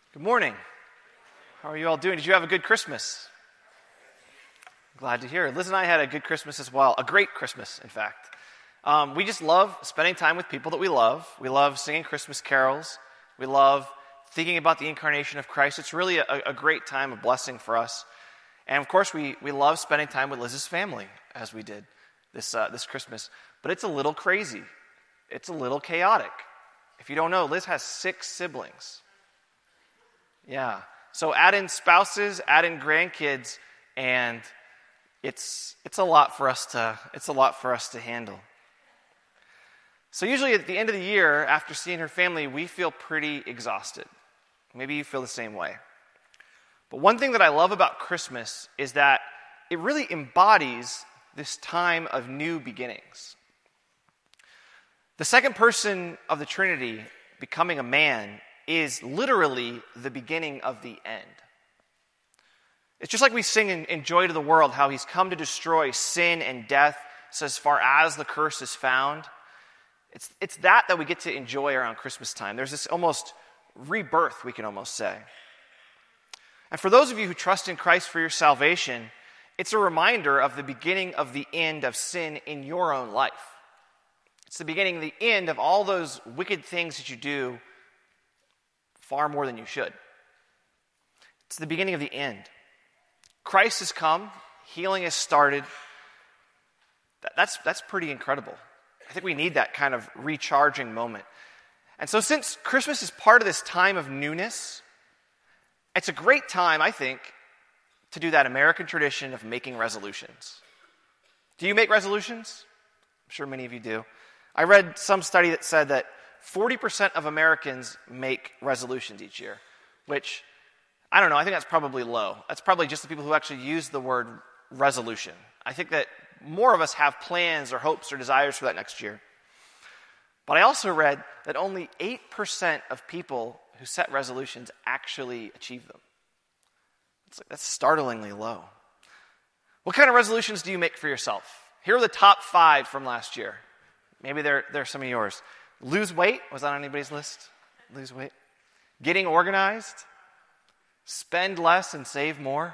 Good morning. How are you all doing? Did you have a good Christmas? Glad to hear. Liz and I had a good Christmas as well. A great Christmas, in fact. We just love spending time with people that we love. We love singing Christmas carols. We love thinking about the incarnation of Christ. It's really a great time of blessing for us. And of course, we love spending time with Liz's family, as we did this Christmas. But it's a little crazy. It's a little chaotic. If you don't know, Liz has 6 siblings. Yeah. So add in spouses, add in grandkids, and it's a lot for us to handle. So usually at the end of the year, after seeing her family, we feel pretty exhausted. Maybe you feel the same way. But one thing that I love about Christmas is that it really embodies this time of new beginnings. The second person of the Trinity becoming a man is literally the beginning of the end. It's just like we sing in Joy to the World, how he's come to destroy sin and death, so as far as the curse is found. It's that we get to enjoy around Christmas time. There's this almost rebirth, we can almost say. And for those of you who trust in Christ for your salvation, it's a reminder of the beginning of the end of sin in your own life. It's the beginning, the end of all those wicked things that you do far more than you should. It's the beginning of the end. Christ has come. Healing has started. That's pretty incredible. I think we need that kind of recharging moment. And so since Christmas is part of this time of newness, it's a great time, I think, to do that American tradition of making resolutions. Do you make resolutions? I'm sure many of you do. I read some study that said that 40% of Americans make resolutions each year, which, I don't know, I think that's probably low. That's probably just the people who actually use the word resolution. I think that more of us have plans or hopes or desires for that next year. But I also read that only 8% of people who set resolutions actually achieve them. That's startlingly low. What kind of resolutions do you make for yourself? Here are the top 5 from last year. Maybe they're some of yours. Lose weight. Was that on anybody's list? Lose weight. Getting organized. Spend less and save more.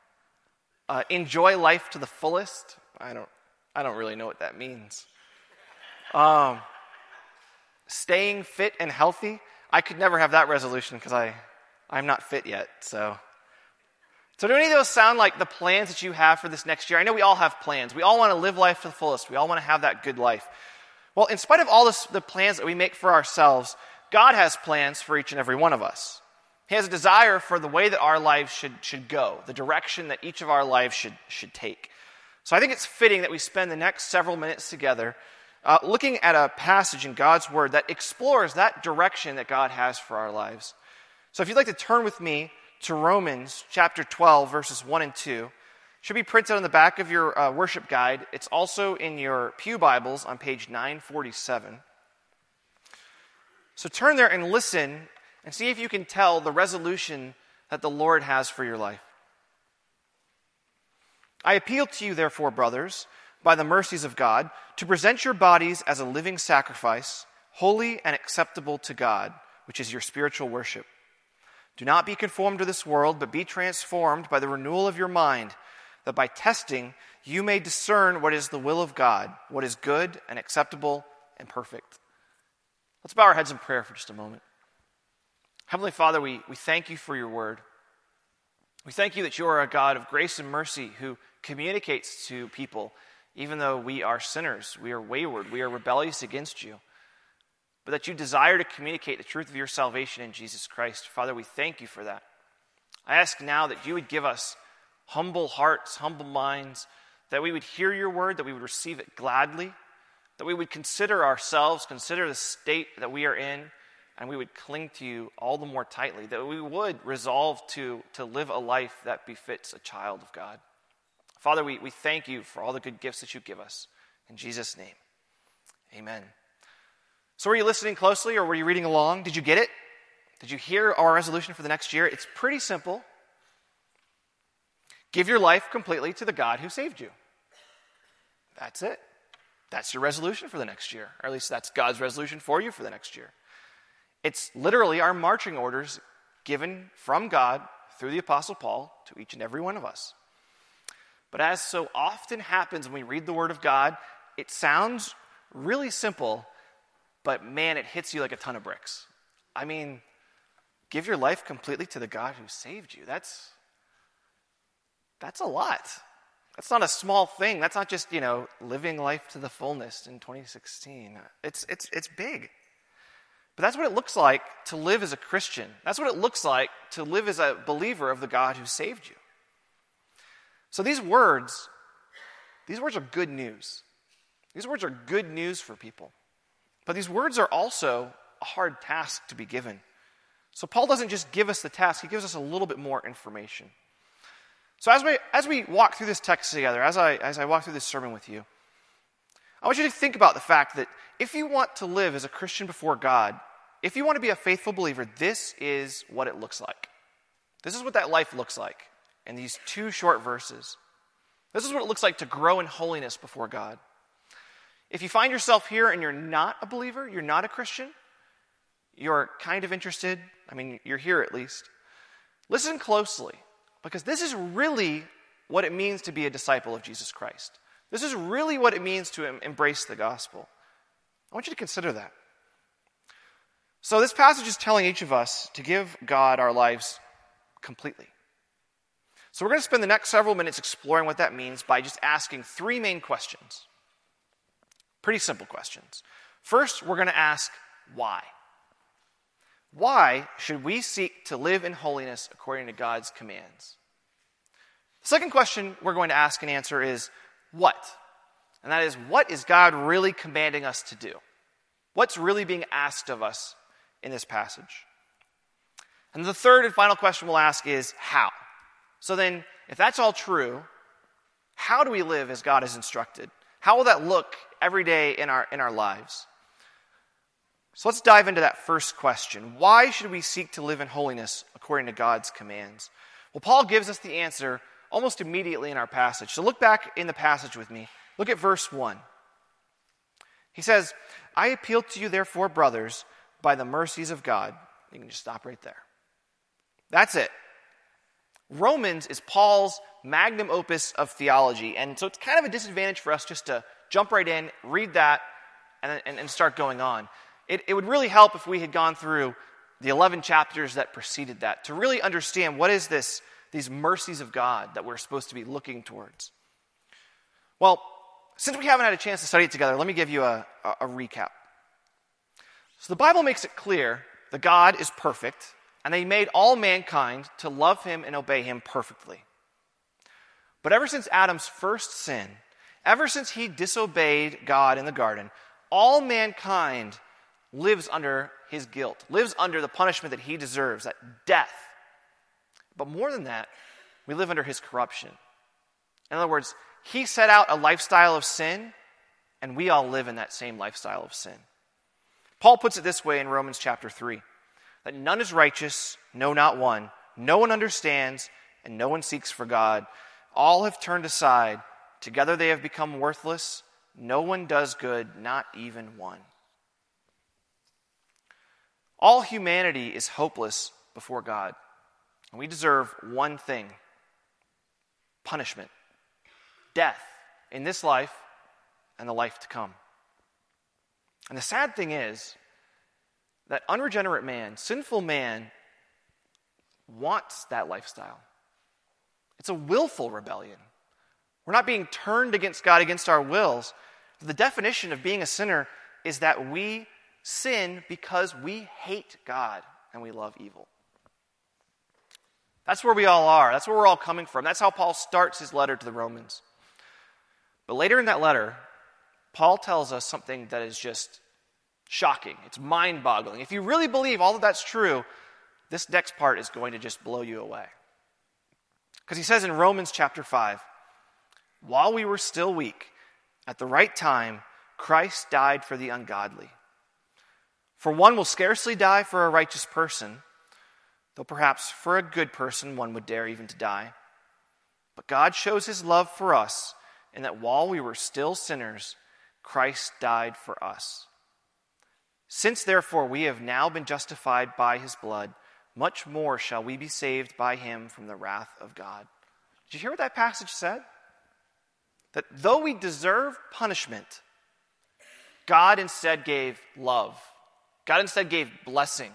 Enjoy life to the fullest. I don't really know what that means. Staying fit and healthy. I could never have that resolution because I'm not fit yet. So do any of those sound like the plans that you have for this next year? I know we all have plans. We all want to live life to the fullest. We all want to have that good life. Well, in spite of all the plans that we make for ourselves, God has plans for each and every one of us. He has a desire for the way that our lives should go, the direction that each of our lives should take. So I think it's fitting that we spend the next several minutes together looking at a passage in God's Word that explores that direction that God has for our lives. So if you'd like to turn with me to Romans chapter 12, verses 1 and 2, should be printed on the back of your worship guide. It's also in your pew Bibles on page 947. So turn there and listen and see if you can tell the resolution that the Lord has for your life. I appeal to you, therefore, brothers, by the mercies of God, to present your bodies as a living sacrifice, holy and acceptable to God, which is your spiritual worship. Do not be conformed to this world, but be transformed by the renewal of your mind, that by testing you may discern what is the will of God, what is good and acceptable and perfect. Let's bow our heads in prayer for just a moment. Heavenly Father, we thank you for your word. We thank you that you are a God of grace and mercy who communicates to people, even though we are sinners, we are wayward, we are rebellious against you, but that you desire to communicate the truth of your salvation in Jesus Christ. Father, we thank you for that. I ask now that you would give us humble hearts, humble minds, that we would hear your word, that we would receive it gladly, that we would consider ourselves, consider the state that we are in, and we would cling to you all the more tightly, that we would resolve to live a life that befits a child of God. Father, we thank you for all the good gifts that you give us. In Jesus' name, amen. So were you listening closely or were you reading along? Did you get it? Did you hear our resolution for the next year? It's pretty simple. Give your life completely to the God who saved you. That's it. That's your resolution for the next year. Or at least that's God's resolution for you for the next year. It's literally our marching orders given from God through the Apostle Paul to each and every one of us. But as so often happens when we read the Word of God, it sounds really simple, but man, it hits you like a ton of bricks. I mean, give your life completely to the God who saved you. That's a lot. That's not a small thing. That's not just, living life to the fullness in 2016. It's big. But that's what it looks like to live as a Christian. That's what it looks like to live as a believer of the God who saved you. So these words are good news. These words are good news for people. But these words are also a hard task to be given. So Paul doesn't just give us the task, he gives us a little bit more information. So as we walk through this text together, as I walk through this sermon with you, I want you to think about the fact that if you want to live as a Christian before God, if you want to be a faithful believer, this is what it looks like. This is what that life looks like in these 2 short verses. This is what it looks like to grow in holiness before God. If you find yourself here and you're not a believer, you're not a Christian, you're kind of interested, you're here at least, listen closely, because this is really what it means to be a disciple of Jesus Christ. This is really what it means to embrace the gospel. I want you to consider that. So this passage is telling each of us to give God our lives completely. So we're going to spend the next several minutes exploring what that means by just asking 3 main questions. Pretty simple questions. First, we're going to ask why. Why should we seek to live in holiness according to God's commands? The second question we're going to ask and answer is what? And that is, what is God really commanding us to do? What's really being asked of us in this passage? And the third and final question we'll ask is how? So then, if that's all true, how do we live as God has instructed? How will that look every day in our lives? So let's dive into that first question. Why should we seek to live in holiness according to God's commands? Well, Paul gives us the answer almost immediately in our passage. So look back in the passage with me. Look at verse 1. He says, I appeal to you, therefore, brothers, by the mercies of God. You can just stop right there. That's it. Romans is Paul's magnum opus of theology, and so it's kind of a disadvantage for us just to jump right in, read that, and start going on. It would really help if we had gone through the 11 chapters that preceded that to really understand what is these mercies of God that we're supposed to be looking towards. Well, since we haven't had a chance to study it together, let me give you a recap. So the Bible makes it clear that God is perfect, and that he made all mankind to love him and obey him perfectly. But ever since Adam's first sin, ever since he disobeyed God in the garden, all mankind lives under his guilt, lives under the punishment that he deserves, that death. But more than that, we live under his corruption. In other words, he set out a lifestyle of sin, and we all live in that same lifestyle of sin. Paul puts it this way in Romans chapter 3, that none is righteous, no, not one. No one understands, and no one seeks for God. All have turned aside. Together they have become worthless. No one does good, not even one. All humanity is hopeless before God, and we deserve one thing: punishment, death in this life and the life to come. And the sad thing is that unregenerate man, sinful man, wants that lifestyle. It's a willful rebellion. We're not being turned against God against our wills. The definition of being a sinner is that we sin because we hate God and we love evil. That's where we all are. That's where we're all coming from. That's how Paul starts his letter to the Romans. But later in that letter, Paul tells us something that is just shocking. It's mind-boggling. If you really believe all of that's true, this next part is going to just blow you away. Because he says in Romans chapter 5, while we were still weak, at the right time, Christ died for the ungodly. For one will scarcely die for a righteous person, though perhaps for a good person one would dare even to die. But God shows his love for us in that while we were still sinners, Christ died for us. Since therefore we have now been justified by his blood, much more shall we be saved by him from the wrath of God. Did you hear what that passage said? That though we deserve punishment, God instead gave love. God instead gave blessing.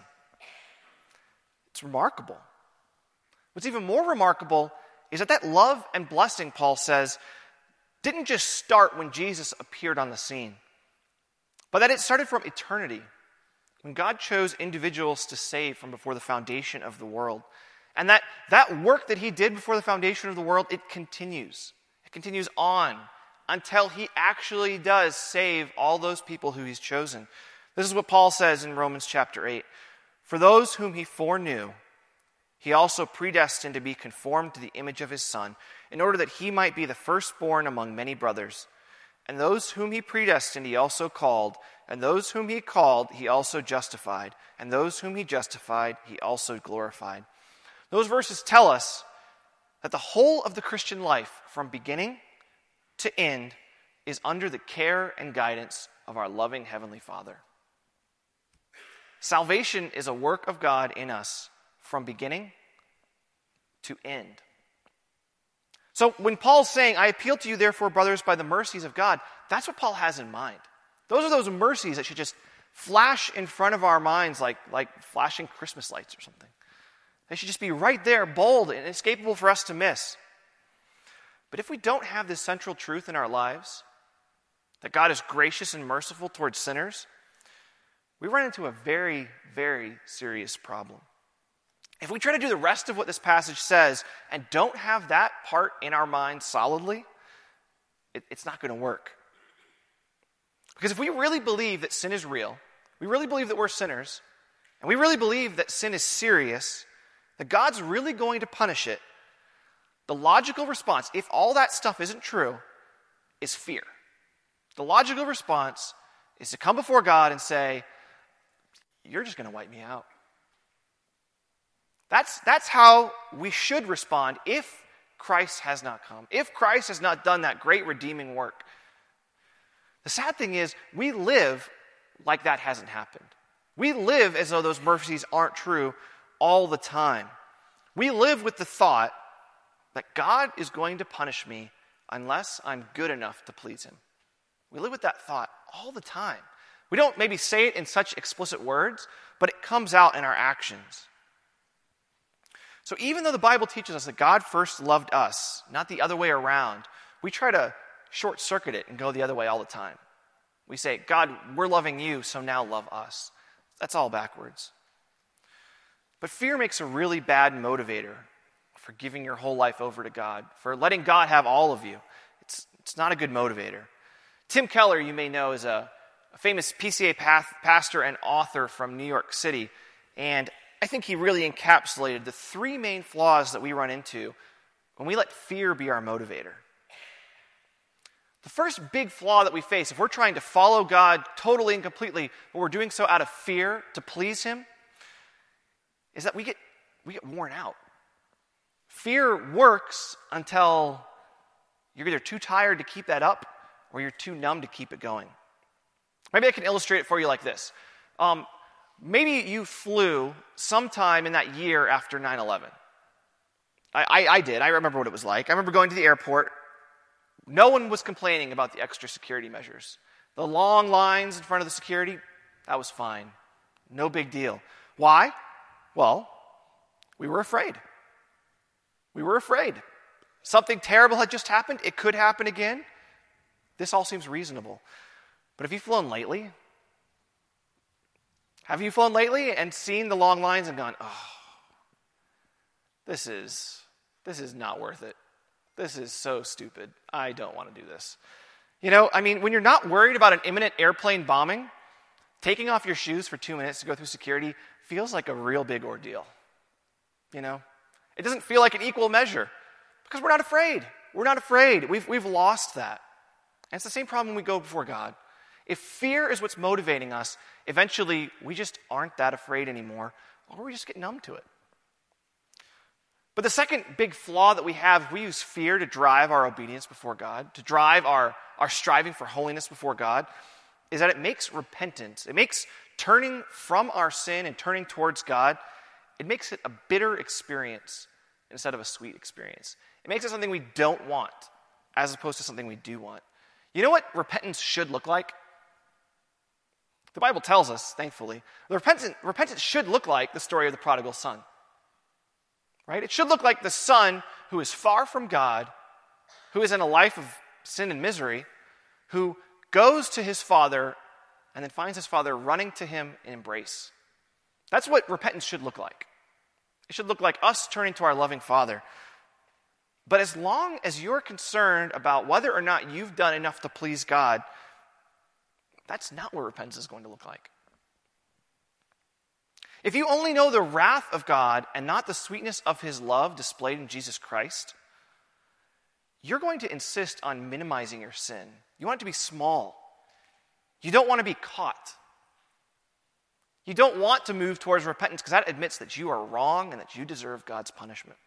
It's remarkable. What's even more remarkable is that love and blessing, Paul says, didn't just start when Jesus appeared on the scene, but that it started from eternity, when God chose individuals to save from before the foundation of the world. And that work that he did before the foundation of the world, it continues. It continues on until he actually does save all those people who he's chosen. This is what Paul says in Romans chapter 8. For those whom he foreknew, he also predestined to be conformed to the image of his Son, in order that he might be the firstborn among many brothers. And those whom he predestined, he also called. And those whom he called, he also justified. And those whom he justified, he also glorified. Those verses tell us that the whole of the Christian life, from beginning to end, is under the care and guidance of our loving Heavenly Father. Salvation is a work of God in us from beginning to end. So when Paul's saying, I appeal to you therefore, brothers, by the mercies of God, that's what Paul has in mind. Those are those mercies that should just flash in front of our minds like flashing Christmas lights or something. They should just be right there, bold and inescapable for us to miss. But if we don't have this central truth in our lives, that God is gracious and merciful towards sinners, we run into a very, very serious problem. If we try to do the rest of what this passage says and don't have that part in our mind solidly, it's not going to work. Because if we really believe that sin is real, we really believe that we're sinners, and we really believe that sin is serious, that God's really going to punish it, the logical response, if all that stuff isn't true, is fear. The logical response is to come before God and say, you're just going to wipe me out. That's how we should respond if Christ has not come, if Christ has not done that great redeeming work. The sad thing is, we live like that hasn't happened. We live as though those mercies aren't true all the time. We live with the thought that God is going to punish me unless I'm good enough to please him. We live with that thought all the time. We don't maybe say it in such explicit words, but it comes out in our actions. So even though the Bible teaches us that God first loved us, not the other way around, we try to short-circuit it and go the other way all the time. We say, God, we're loving you, so now love us. That's all backwards. But fear makes a really bad motivator for giving your whole life over to God, for letting God have all of you. It's not a good motivator. Tim Keller, you may know, is a famous PCA pastor and author from New York City, and I think he really encapsulated the three main flaws that we run into when we let fear be our motivator. The first big flaw that we face, if we're trying to follow God totally and completely, but we're doing so out of fear to please him, is that we get worn out. Fear works until you're either too tired to keep that up or you're too numb to keep it going. Maybe I can illustrate it for you like this. Maybe you flew sometime in that year after 9/11. I did. I remember what it was like. I remember going to the airport. No one was complaining about the extra security measures. The long lines in front of the security, that was fine. No big deal. Why? Well, we were afraid. We were afraid. Something terrible had just happened. It could happen again. This all seems reasonable. But have you flown lately? Have you flown lately and seen the long lines and gone, oh, this is not worth it. This is so stupid. I don't want to do this. When you're not worried about an imminent airplane bombing, taking off your shoes for 2 minutes to go through security feels like a real big ordeal. It doesn't feel like an equal measure because we're not afraid. We're not afraid. We've lost that. And it's the same problem when we go before God. If fear is what's motivating us, eventually we just aren't that afraid anymore, or we just get numb to it. But the second big flaw that we have, if we use fear to drive our obedience before God, to drive our striving for holiness before God, is that it makes repentance, it makes turning from our sin and turning towards God, it makes it a bitter experience instead of a sweet experience. It makes it something we don't want as opposed to something we do want. You know what repentance should look like? The Bible tells us, thankfully, repentance should look like the story of the prodigal son. Right? It should look like the son who is far from God, who is in a life of sin and misery, who goes to his father and then finds his father running to him in embrace. That's what repentance should look like. It should look like us turning to our loving Father. But as long as you're concerned about whether or not you've done enough to please God, that's not what repentance is going to look like. If you only know the wrath of God and not the sweetness of his love displayed in Jesus Christ, you're going to insist on minimizing your sin. You want it to be small. You don't want to be caught. You don't want to move towards repentance because that admits that you are wrong and that you deserve God's punishment.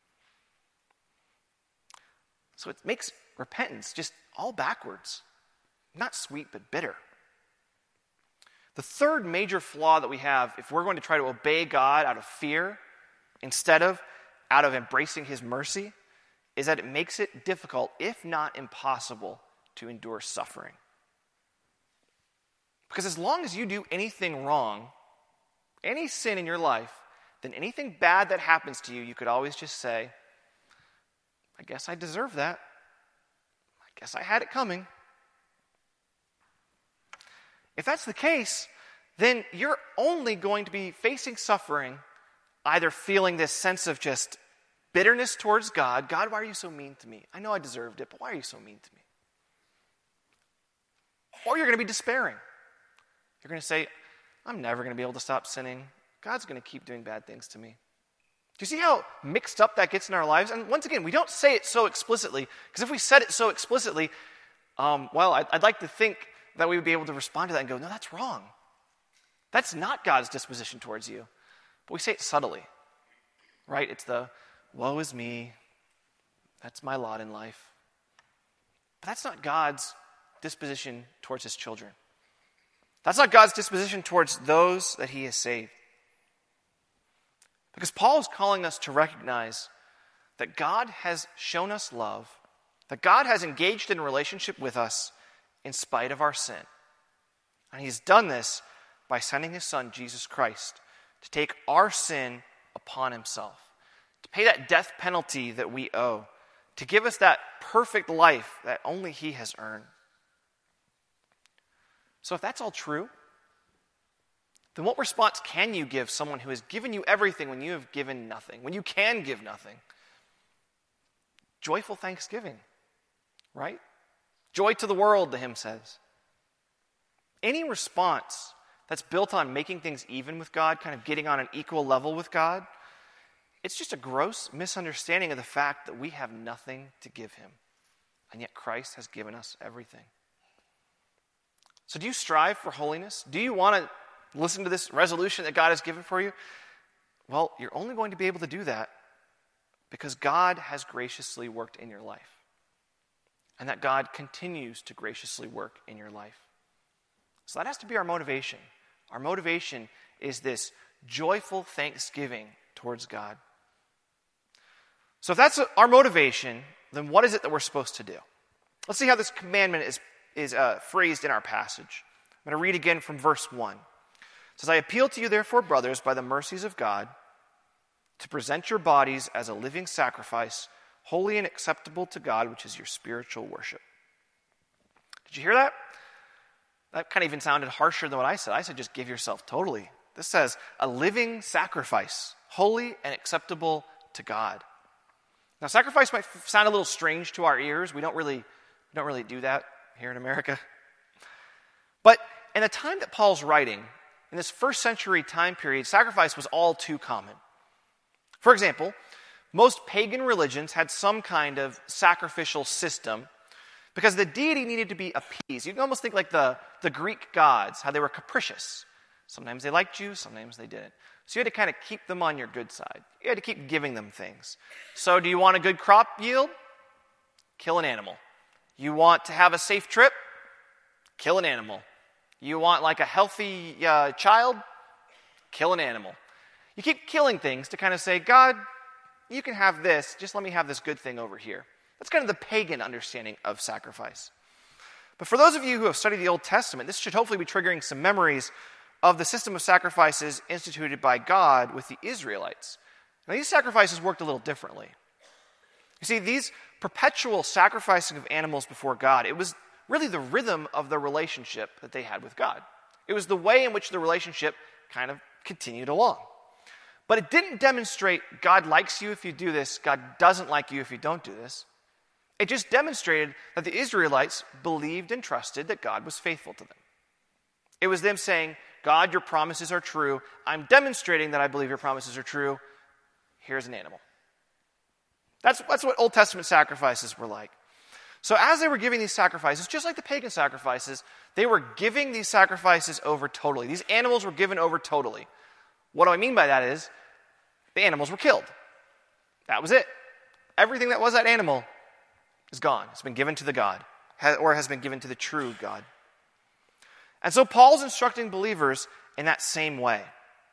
So it makes repentance just all backwards. Not sweet, but bitter. The third major flaw that we have, if we're going to try to obey God out of fear instead of out of embracing his mercy, is that it makes it difficult, if not impossible, to endure suffering. Because as long as you do anything wrong, any sin in your life, then anything bad that happens to you, you could always just say, I guess I deserve that. I guess I had it coming. If that's the case, then you're only going to be facing suffering, either feeling this sense of just bitterness towards God. God, why are you so mean to me? I know I deserved it, but why are you so mean to me? Or you're going to be despairing. You're going to say, I'm never going to be able to stop sinning. God's going to keep doing bad things to me. Do you see how mixed up that gets in our lives? And once again, we don't say it so explicitly, because if we said it so explicitly, I'd like to think that we would be able to respond to that and go, no, that's wrong. That's not God's disposition towards you. But we say it subtly, right? It's the, woe is me. That's my lot in life. But that's not God's disposition towards his children. That's not God's disposition towards those that he has saved. Because Paul is calling us to recognize that God has shown us love, that God has engaged in a relationship with us in spite of our sin. And he's done this by sending his son, Jesus Christ, to take our sin upon himself, to pay that death penalty that we owe, to give us that perfect life that only he has earned. So if that's all true, then what response can you give someone who has given you everything when you have given nothing, when you can give nothing? Joyful thanksgiving, right? Joy to the world, the hymn says. Any response that's built on making things even with God, kind of getting on an equal level with God, it's just a gross misunderstanding of the fact that we have nothing to give him, and yet Christ has given us everything. So do you strive for holiness? Do you want to listen to this resolution that God has given for you? Well, you're only going to be able to do that because God has graciously worked in your life, and that God continues to graciously work in your life. So that has to be our motivation. Our motivation is this joyful thanksgiving towards God. So if that's our motivation, then what is it that we're supposed to do? Let's see how this commandment is phrased in our passage. I'm going to read again from verse 1. It says, I appeal to you, therefore, brothers, by the mercies of God, to present your bodies as a living sacrifice, holy and acceptable to God, which is your spiritual worship. Did you hear that? That kind of even sounded harsher than what I said. I said just give yourself totally. This says a living sacrifice, holy and acceptable to God. Now, sacrifice might sound a little strange to our ears. We don't really do that here in America. But in the time that Paul's writing, in this first century time period, sacrifice was all too common. For example, most pagan religions had some kind of sacrificial system because the deity needed to be appeased. You can almost think like the Greek gods, how they were capricious. Sometimes they liked you, sometimes they didn't. So you had to kind of keep them on your good side. You had to keep giving them things. So do you want a good crop yield? Kill an animal. You want to have a safe trip? Kill an animal. You want like a healthy child? Kill an animal. You keep killing things to kind of say, God, you can have this, just let me have this good thing over here. That's kind of the pagan understanding of sacrifice. But for those of you who have studied the Old Testament, this should hopefully be triggering some memories of the system of sacrifices instituted by God with the Israelites. Now, these sacrifices worked a little differently. You see, these perpetual sacrificing of animals before God, it was really the rhythm of the relationship that they had with God. It was the way in which the relationship kind of continued along. But it didn't demonstrate God likes you if you do this, God doesn't like you if you don't do this. It just demonstrated that the Israelites believed and trusted that God was faithful to them. It was them saying, God, your promises are true. I'm demonstrating that I believe your promises are true. Here's an animal. That's what Old Testament sacrifices were like. So as they were giving these sacrifices, just like the pagan sacrifices, they were giving these sacrifices over totally. These animals were given over totally. What do I mean by that is, the animals were killed. That was it. Everything that was that animal is gone. It's been given to the God, or has been given to the true God. And so Paul's instructing believers in that same way.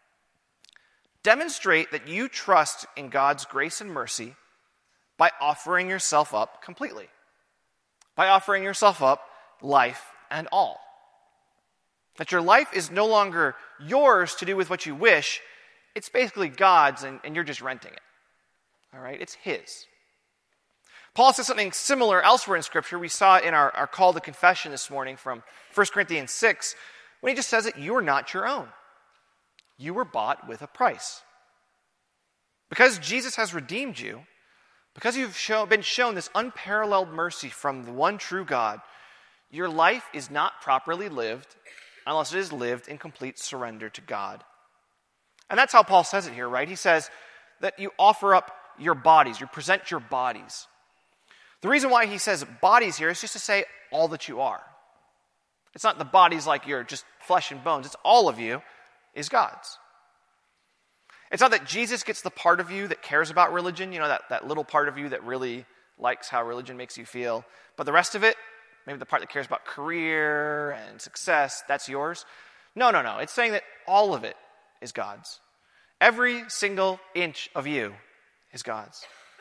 Demonstrate that you trust in God's grace and mercy by offering yourself up completely. By offering yourself up, life and all. That your life is no longer yours to do with what you wish. It's basically God's, and you're just renting it. All right? It's His. Paul says something similar elsewhere in Scripture. We saw it in our call to confession this morning from 1 Corinthians 6, when he just says that you are not your own. You were bought with a price. Because Jesus has redeemed you, because you've been shown this unparalleled mercy from the one true God, your life is not properly lived unless it is lived in complete surrender to God. And that's how Paul says it here, right? He says that you offer up your bodies, you present your bodies. The reason why he says bodies here is just to say all that you are. It's not the bodies like you're just flesh and bones. It's all of you is God's. It's not that Jesus gets the part of you that cares about religion, that little part of you that really likes how religion makes you feel. But the rest of it, maybe the part that cares about career and success, that's yours. No. It's saying that all of it is God's. Every single inch of you is God's.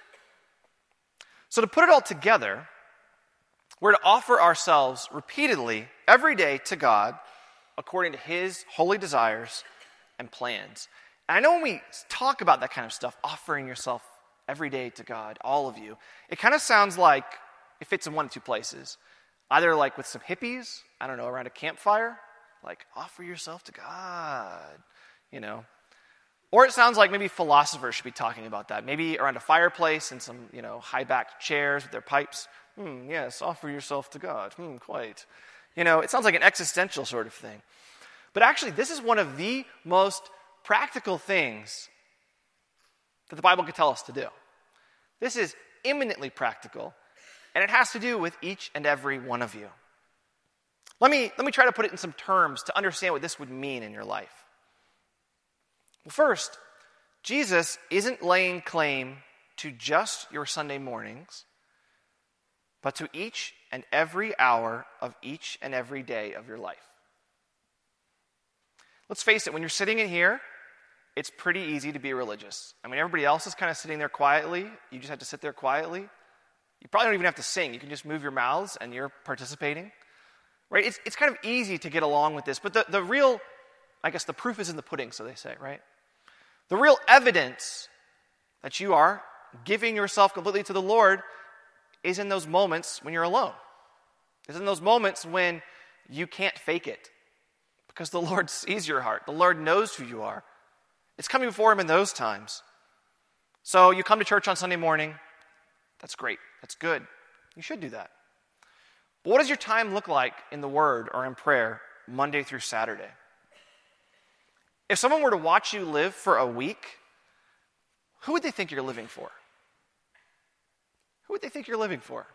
So to put it all together, we're to offer ourselves repeatedly every day to God according to His holy desires and plans. And I know when we talk about that kind of stuff, offering yourself every day to God, all of you, it kind of sounds like it fits in one of two places. Either like with some hippies, around a campfire, like offer yourself to God, Or it sounds like maybe philosophers should be talking about that. Maybe around a fireplace and some, high-backed chairs with their pipes. Yes, offer yourself to God. Quite. It sounds like an existential sort of thing. But actually, this is one of the most practical things that the Bible could tell us to do. This is eminently practical, and it has to do with each and every one of you. Let me try to put it in some terms to understand what this would mean in your life. Well, first, Jesus isn't laying claim to just your Sunday mornings, but to each and every hour of each and every day of your life. Let's face it, when you're sitting in here, it's pretty easy to be religious. Everybody else is kind of sitting there quietly. You just have to sit there quietly. You probably don't even have to sing. You can just move your mouths and you're participating. Right? It's kind of easy to get along with this. But the real, the proof is in the pudding, so they say, right? The real evidence that you are giving yourself completely to the Lord is in those moments when you're alone. It's in those moments when you can't fake it. Because the Lord sees your heart. The Lord knows who you are. It's coming before Him in those times. So you come to church on Sunday morning. That's great. That's good. You should do that. But what does your time look like in the Word or in prayer Monday through Saturday? If someone were to watch you live for a week, who would they think you're living for? Who would they think you're living for?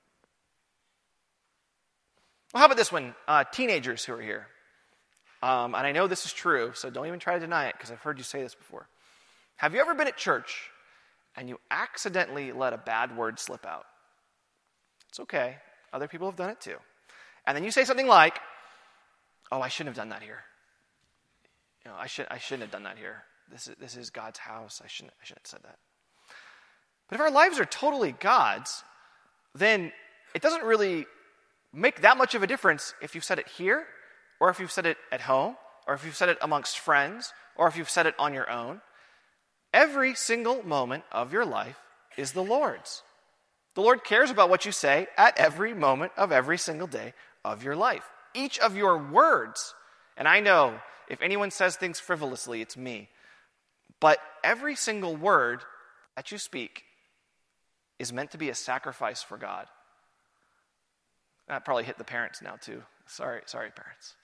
Well, how about this one? Teenagers who are here. And I know this is true, so don't even try to deny it, because I've heard you say this before. Have you ever been at church and you accidentally let a bad word slip out? It's okay. Other people have done it too. And then you say something like, I shouldn't have done that here. I shouldn't have done that here. This is God's house. I shouldn't have said that. But if our lives are totally God's, then it doesn't really make that much of a difference if you've said it here, or if you've said it at home, or if you've said it amongst friends, or if you've said it on your own. Every single moment of your life is the Lord's. The Lord cares about what you say at every moment of every single day of your life. Each of your words, and I know if anyone says things frivolously, it's me, but every single word that you speak is meant to be a sacrifice for God. That probably hit the parents now too. Sorry, parents.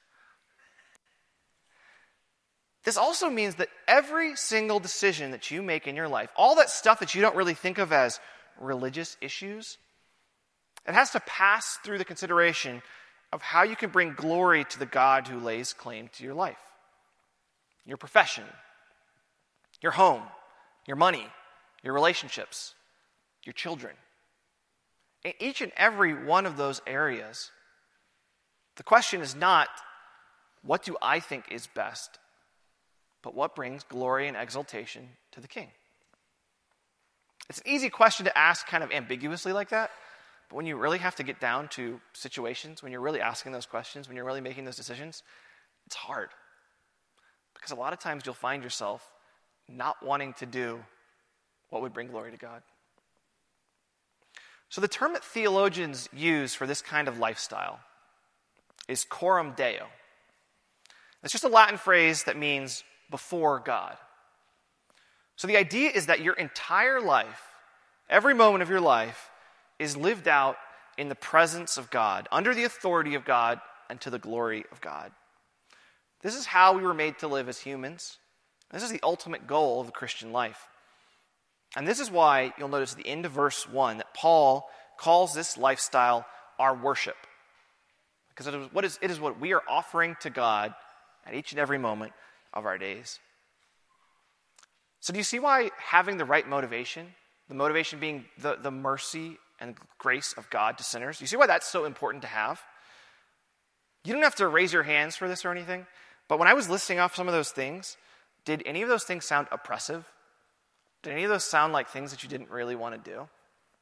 This also means that every single decision that you make in your life, all that stuff that you don't really think of as religious issues, it has to pass through the consideration of how you can bring glory to the God who lays claim to your life. Your profession, your home, your money, your relationships, your children. In each and every one of those areas, the question is not, what do I think is best, but what brings glory and exaltation to the King? It's an easy question to ask kind of ambiguously like that, but when you really have to get down to situations, when you're really asking those questions, when you're really making those decisions, it's hard. Because a lot of times you'll find yourself not wanting to do what would bring glory to God. So the term that theologians use for this kind of lifestyle is coram Deo. It's just a Latin phrase that means before God. So the idea is that your entire life, every moment of your life, is lived out in the presence of God, under the authority of God, and to the glory of God. This is how we were made to live as humans. This is the ultimate goal of the Christian life. And this is why you'll notice at the end of verse 1 that Paul calls this lifestyle our worship. Because it is what we are offering to God at each and every moment of our days. So do you see why having the right motivation, the motivation being the mercy and grace of God to sinners, do you see why that's so important to have? You don't have to raise your hands for this or anything, but when I was listing off some of those things, did any of those things sound oppressive? Did any of those sound like things that you didn't really want to do?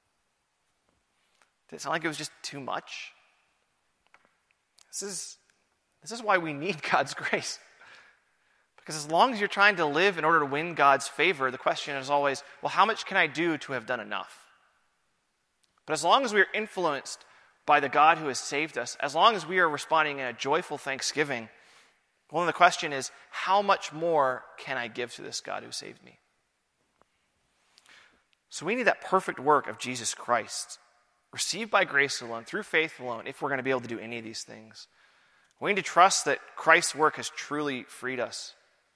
Did it sound like it was just too much? This is why we need God's grace. Because as long as you're trying to live in order to win God's favor, the question is always, well, how much can I do to have done enough? But as long as we are influenced by the God who has saved us, as long as we are responding in a joyful thanksgiving, well, then the question is, how much more can I give to this God who saved me? So we need that perfect work of Jesus Christ, received by grace alone, through faith alone, if we're going to be able to do any of these things. We need to trust that Christ's work has truly freed us.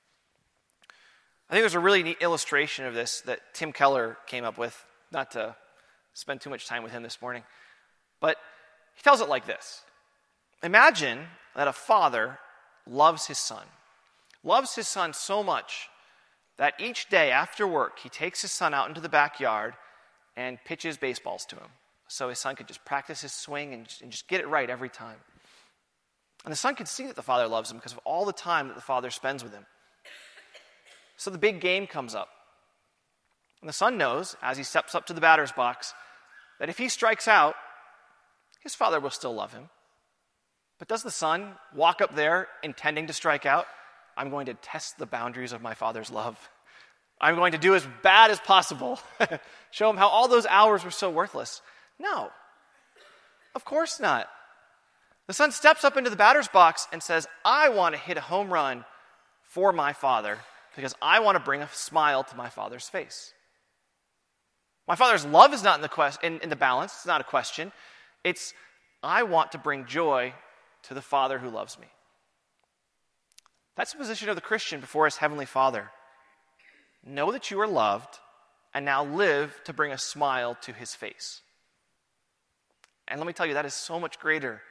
I think there's a really neat illustration of this that Tim Keller came up with, not to spend too much time with him this morning, but he tells it like this. Imagine that a father loves his son so much that each day after work, he takes his son out into the backyard and pitches baseballs to him so his son could just practice his swing and just get it right every time. And the son can see that the father loves him because of all the time that the father spends with him. So the big game comes up. And the son knows, as he steps up to the batter's box, that if he strikes out, his father will still love him. But does the son walk up there intending to strike out? I'm going to test the boundaries of my father's love. I'm going to do as bad as possible. Show him how all those hours were so worthless. No, of course not. The son steps up into the batter's box and says, I want to hit a home run for my father because I want to bring a smile to my father's face. My father's love is not in the balance. It's not a question. It's, I want to bring joy to the Father who loves me. That's the position of the Christian before his heavenly Father. Know that you are loved and now live to bring a smile to his face. And let me tell you, that is so much greater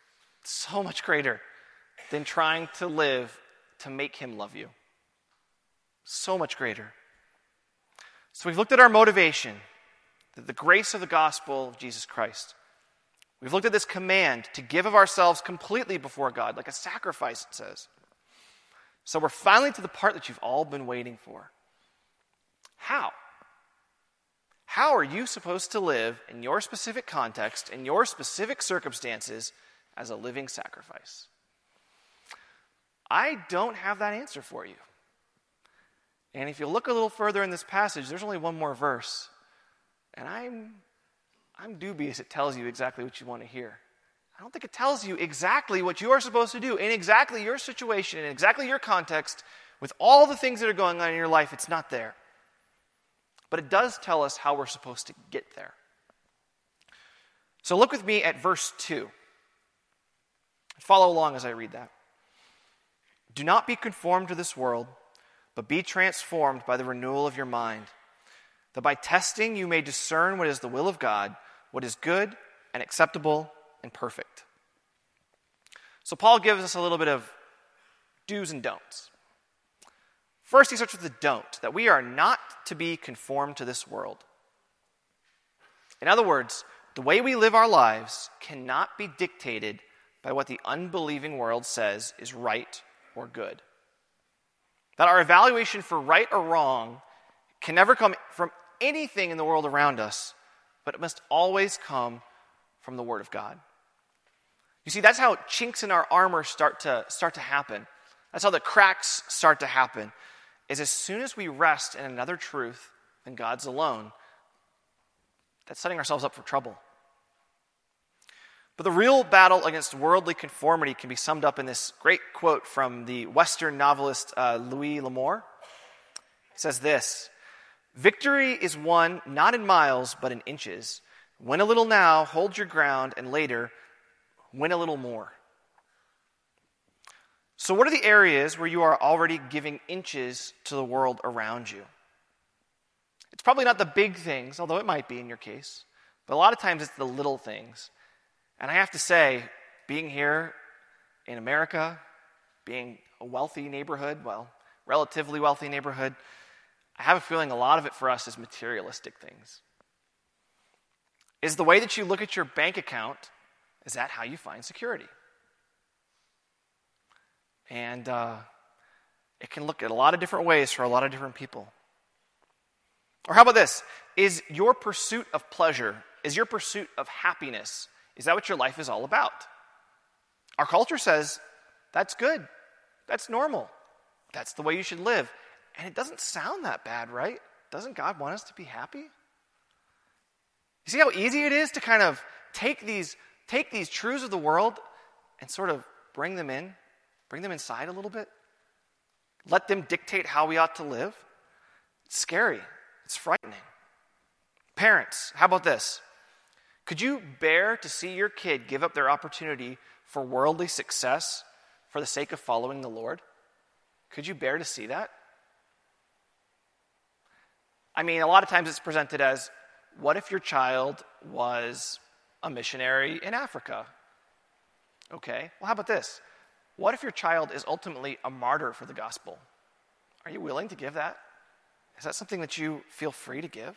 than trying to live to make him love you. So much greater. So we've looked at our motivation, the grace of the gospel of Jesus Christ. We've looked at this command to give of ourselves completely before God, like a sacrifice, it says. So we're finally to the part that you've all been waiting for. How? How are you supposed to live in your specific context, in your specific circumstances, as a living sacrifice? I don't have that answer for you. And if you look a little further in this passage, there's only one more verse. And I'm dubious it tells you exactly what you want to hear. I don't think it tells you exactly what you are supposed to do in exactly your situation, in exactly your context, with all the things that are going on in your life. It's not there. But it does tell us how we're supposed to get there. So look with me at verse 2. Follow along as I read that. Do not be conformed to this world, but be transformed by the renewal of your mind, that by testing you may discern what is the will of God, what is good and acceptable and perfect. So Paul gives us a little bit of do's and don'ts. First, he starts with the don't, that we are not to be conformed to this world. In other words, the way we live our lives cannot be dictated by what the unbelieving world says is right or good. That our evaluation for right or wrong can never come from anything in the world around us, but it must always come from the Word of God. You see, that's how chinks in our armor start to happen. That's how the cracks start to happen, is as soon as we rest in another truth than God's alone, that's setting ourselves up for trouble. But the real battle against worldly conformity can be summed up in this great quote from the Western novelist Louis L'Amour. He says this: "Victory is won not in miles, but in inches. Win a little now, hold your ground, and later, win a little more." So what are the areas where you are already giving inches to the world around you? It's probably not the big things, although it might be in your case. But a lot of times it's the little things. And I have to say, being here in America, being a wealthy neighborhood, well, relatively wealthy neighborhood, I have a feeling a lot of it for us is materialistic things. Is the way that you look at your bank account, is that how you find security? And it can look at a lot of different ways for a lot of different people. Or how about this? Is your pursuit of pleasure, is your pursuit of happiness, is that what your life is all about? Our culture says that's good, that's normal, that's the way you should live. And it doesn't sound that bad, right? Doesn't God want us to be happy? You see how easy it is to kind of take these truths of the world and sort of bring them inside a little bit? Let them dictate how we ought to live? It's scary. It's frightening. Parents, how about this? Could you bear to see your kid give up their opportunity for worldly success for the sake of following the Lord? Could you bear to see that? I mean, a lot of times it's presented as, what if your child was a missionary in Africa? Okay, well, how about this? What if your child is ultimately a martyr for the gospel? Are you willing to give that? Is that something that you feel free to give?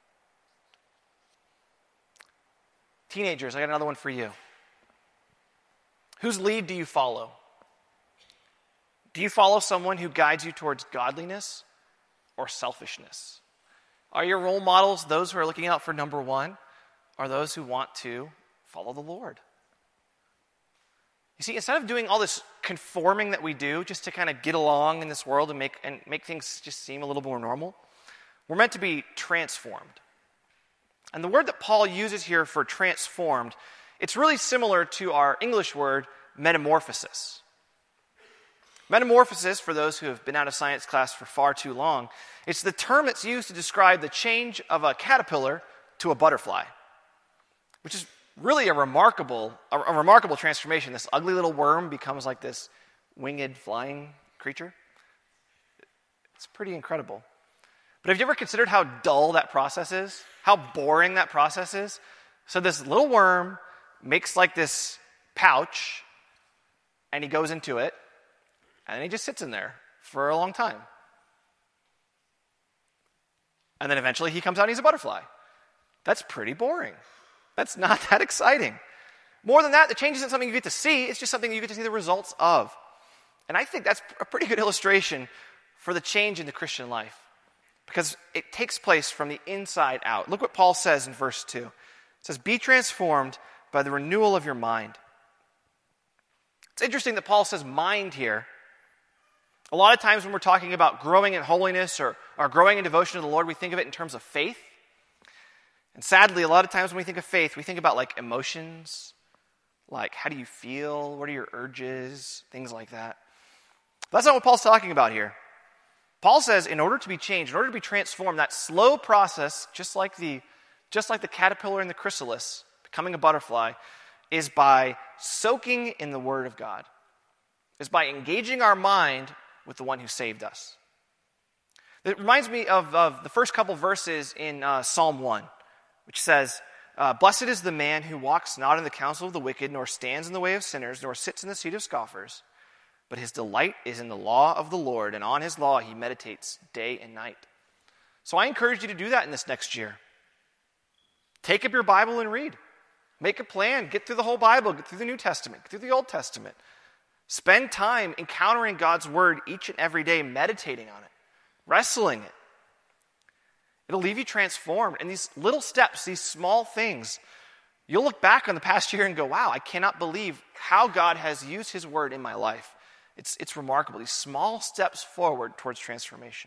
Teenagers, I got another one for you. Whose lead do you follow? Do you follow someone who guides you towards godliness or selfishness? Are your role models those who are looking out for number one, or those who want to follow the Lord? You see, instead of doing all this conforming that we do just to kind of get along in this world and make things just seem a little more normal, we're meant to be transformed. And the word that Paul uses here for transformed, it's really similar to our English word metamorphosis. Metamorphosis, for those who have been out of science class for far too long, it's the term that's used to describe the change of a caterpillar to a butterfly, which is really a remarkable transformation. This ugly little worm becomes like this winged flying creature. It's pretty incredible. But have you ever considered how dull that process is? How boring that process is? So this little worm makes like this pouch, and he goes into it, and then he just sits in there for a long time. And then eventually he comes out and he's a butterfly. That's pretty boring. That's not that exciting. More than that, the change isn't something you get to see, it's just something you get to see the results of. And I think that's a pretty good illustration for the change in the Christian life, because it takes place from the inside out. Look what Paul says in verse 2. It says, "Be transformed by the renewal of your mind." It's interesting that Paul says mind here. A lot of times when we're talking about growing in holiness or growing in devotion to the Lord, we think of it in terms of faith. And sadly, a lot of times when we think of faith, we think about like emotions, like how do you feel, what are your urges, things like that. But that's not what Paul's talking about here. Paul says in order to be changed, in order to be transformed, that slow process, just like the caterpillar in the chrysalis, becoming a butterfly, is by soaking in the Word of God, is by engaging our mind with the one who saved us. It reminds me of the first couple verses in Psalm 1, which says, "Blessed is the man who walks not in the counsel of the wicked, nor stands in the way of sinners, nor sits in the seat of scoffers, but his delight is in the law of the Lord, and on his law he meditates day and night." So I encourage you to do that in this next year. Take up your Bible and read. Make a plan. Get through the whole Bible. Get through the New Testament. Get through the Old Testament. Spend time encountering God's Word each and every day, meditating on it, wrestling it. It'll leave you transformed. And these little steps, these small things, you'll look back on the past year and go, wow, I cannot believe how God has used His Word in my life. It's remarkable. These small steps forward towards transformation.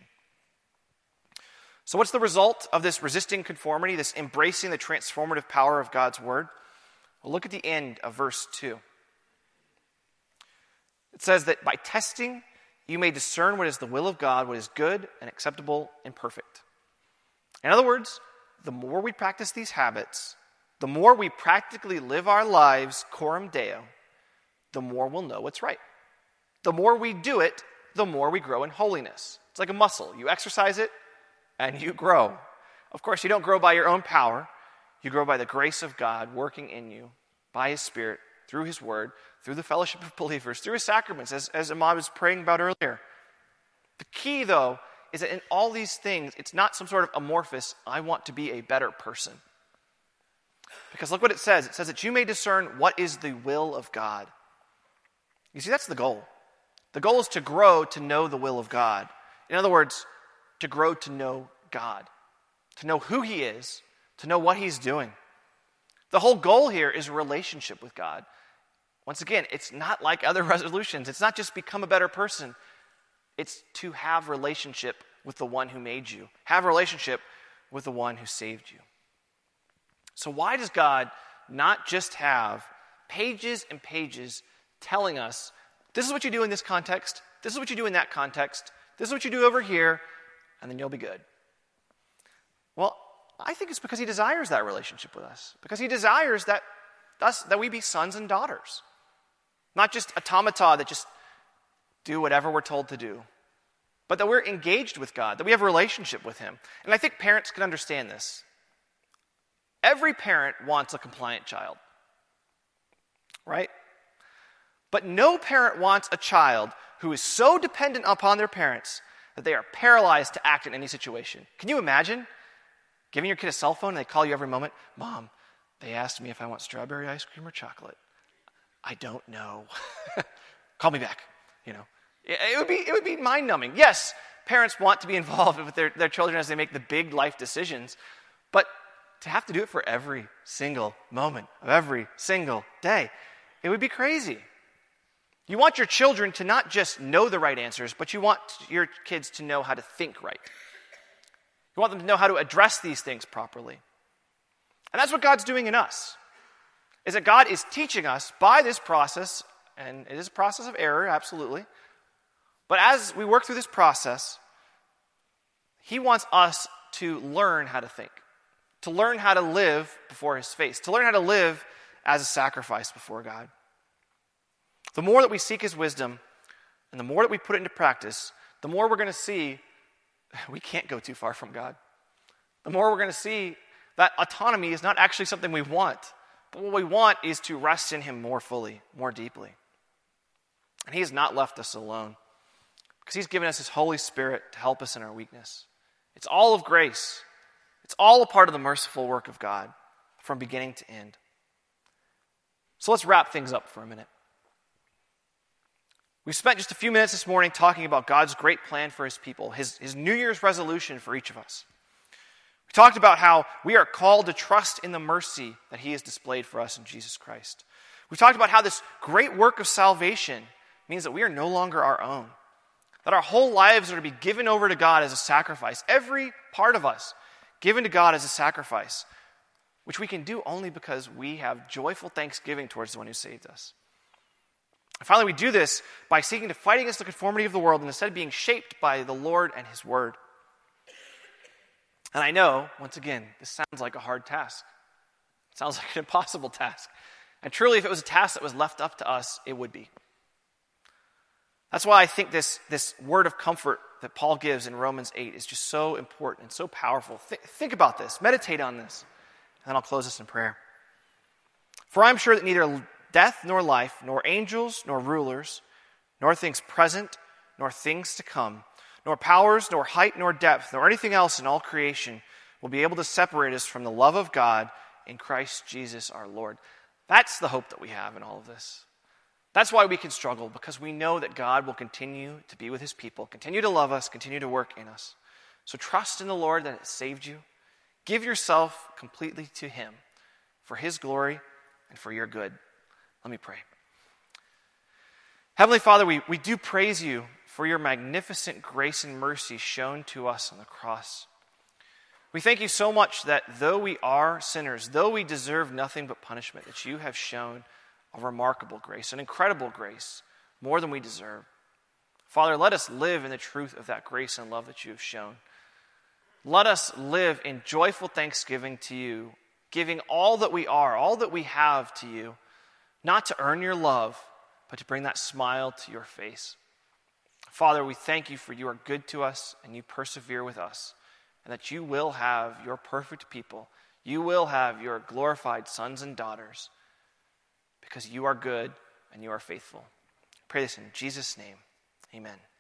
So what's the result of this resisting conformity, this embracing the transformative power of God's Word? Well, look at the end of verse 2. It says that by testing, you may discern what is the will of God, what is good and acceptable and perfect. In other words, the more we practice these habits, the more we practically live our lives coram Deo, the more we'll know what's right. The more we do it, the more we grow in holiness. It's like a muscle. You exercise it, and you grow. Of course, you don't grow by your own power. You grow by the grace of God working in you, by His Spirit, through His Word, through the fellowship of believers, through His sacraments, as Ahmad was praying about earlier. The key, though, is that in all these things, it's not some sort of amorphous, I want to be a better person. Because look what it says. It says that you may discern what is the will of God. You see, that's the goal. The goal is to grow to know the will of God. In other words, to grow to know God, to know who He is, to know what He's doing. The whole goal here is a relationship with God. Once again, it's not like other resolutions. It's not just become a better person. It's to have relationship with the one who made you. Have a relationship with the one who saved you. So why does God not just have pages and pages telling us, this is what you do in this context, this is what you do in that context, this is what you do over here, and then you'll be good? Well, I think it's because He desires that relationship with us. Because He desires that we be sons and daughters. Not just automata that just do whatever we're told to do. But that we're engaged with God, that we have a relationship with Him. And I think parents can understand this. Every parent wants a compliant child. Right? But no parent wants a child who is so dependent upon their parents that they are paralyzed to act in any situation. Can you imagine giving your kid a cell phone and they call you every moment? Mom, they asked me if I want strawberry ice cream or chocolate. I don't know. Call me back. It would be mind-numbing. Yes, parents want to be involved with their children as they make the big life decisions, but to have to do it for every single moment of every single day, it would be crazy. You want your children to not just know the right answers, but you want your kids to know how to think right. You want them to know how to address these things properly. And that's what God's doing in us, is that God is teaching us by this process, and it is a process of error, absolutely. But as we work through this process, He wants us to learn how to think, to learn how to live before His face, to learn how to live as a sacrifice before God. The more that we seek His wisdom, and the more that we put it into practice, the more we're going to see we can't go too far from God. The more we're going to see that autonomy is not actually something we want, but what we want is to rest in Him more fully, more deeply. And He has not left us alone, because He's given us His Holy Spirit to help us in our weakness. It's all of grace. It's all a part of the merciful work of God from beginning to end. So let's wrap things up for a minute. We spent just a few minutes this morning talking about God's great plan for his people, his New Year's resolution for each of us. We talked about how we are called to trust in the mercy that he has displayed for us in Jesus Christ. We talked about how this great work of salvation means that we are no longer our own, that our whole lives are to be given over to God as a sacrifice, every part of us given to God as a sacrifice, which we can do only because we have joyful thanksgiving towards the one who saved us. And finally, we do this by seeking to fight against the conformity of the world and instead being shaped by the Lord and his word. And I know, once again, this sounds like a hard task. It sounds like an impossible task. And truly, if it was a task that was left up to us, it would be. That's why I think this word of comfort that Paul gives in Romans 8 is just so important and so powerful. Think about this. Meditate on this. And then I'll close this in prayer. For I am sure that neither death nor life, nor angels, nor rulers, nor things present, nor things to come, nor powers, nor height, nor depth, nor anything else in all creation will be able to separate us from the love of God in Christ Jesus our Lord. That's the hope that we have in all of this. That's why we can struggle, because we know that God will continue to be with his people, continue to love us, continue to work in us. So trust in the Lord that it saved you. Give yourself completely to him for his glory and for your good. Let me pray. Heavenly Father, we do praise you for your magnificent grace and mercy shown to us on the cross. We thank you so much that though we are sinners, though we deserve nothing but punishment, that you have shown a remarkable grace, an incredible grace, more than we deserve. Father, let us live in the truth of that grace and love that you have shown. Let us live in joyful thanksgiving to you, giving all that we are, all that we have to you, not to earn your love, but to bring that smile to your face. Father, we thank you for you are good to us and you persevere with us, and that you will have your perfect people. You will have your glorified sons and daughters, because you are good and you are faithful. I pray this in Jesus' name. Amen.